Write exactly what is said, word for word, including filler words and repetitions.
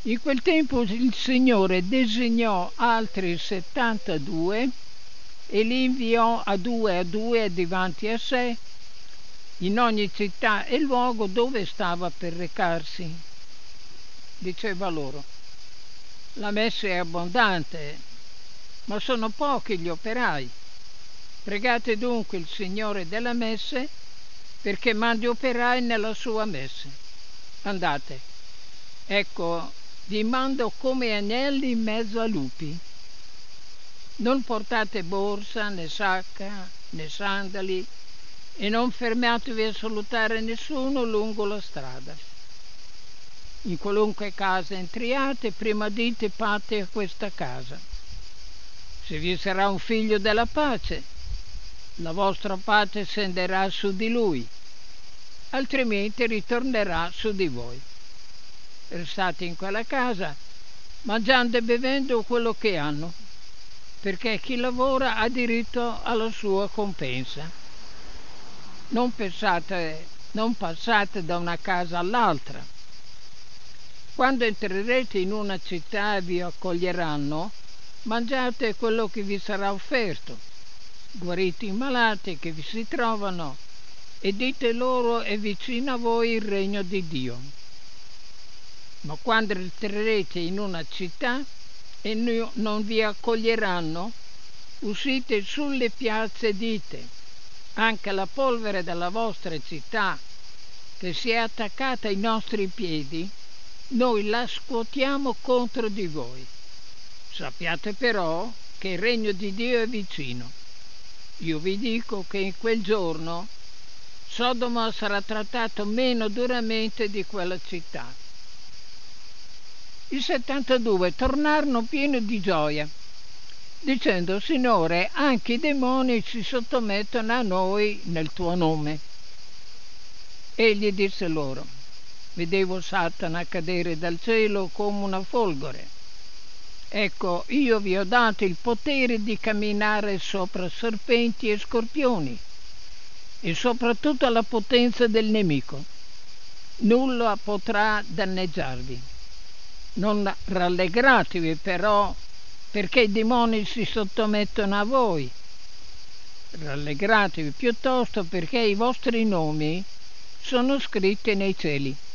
In quel tempo il Signore designò altri settantadue e li inviò a due a due davanti a sé in ogni città e luogo dove stava per recarsi. Diceva loro: la messe è abbondante, ma sono pochi gli operai. Pregate dunque il Signore della messe perché mandi operai nella sua messe. Andate, ecco, vi mando come agnelli in mezzo a lupi. Non portate borsa, né sacca, né sandali, e non fermatevi a salutare nessuno lungo la strada. In qualunque casa entriate, prima dite pace a questa casa. Se vi sarà un figlio della pace, la vostra pace scenderà su di lui, altrimenti ritornerà su di voi. Restate in quella casa, mangiando e bevendo quello che hanno, perché chi lavora ha diritto alla sua compensa. Non pensate, non passate da una casa all'altra. Quando entrerete in una città e vi accoglieranno, mangiate quello che vi sarà offerto, guarite i malati che vi si trovano e dite loro: è vicino a voi il regno di Dio. Ma quando entrerete in una città e non vi accoglieranno, uscite sulle piazze e dite: anche la polvere della vostra città che si è attaccata ai nostri piedi, noi la scuotiamo contro di voi. Sappiate però che il regno di Dio è vicino. Io vi dico che in quel giorno Sodoma sarà trattato meno duramente di quella città. I settantadue tornarono pieni di gioia, dicendo: Signore, anche i demoni si sottomettono a noi nel tuo nome. Egli disse loro: vedevo Satana cadere dal cielo come una folgore. Ecco, io vi ho dato il potere di camminare sopra serpenti e scorpioni e soprattutto la potenza del nemico. Nulla potrà danneggiarvi. Non rallegratevi però perché i demoni si sottomettono a voi. Rallegratevi piuttosto perché i vostri nomi sono scritti nei cieli.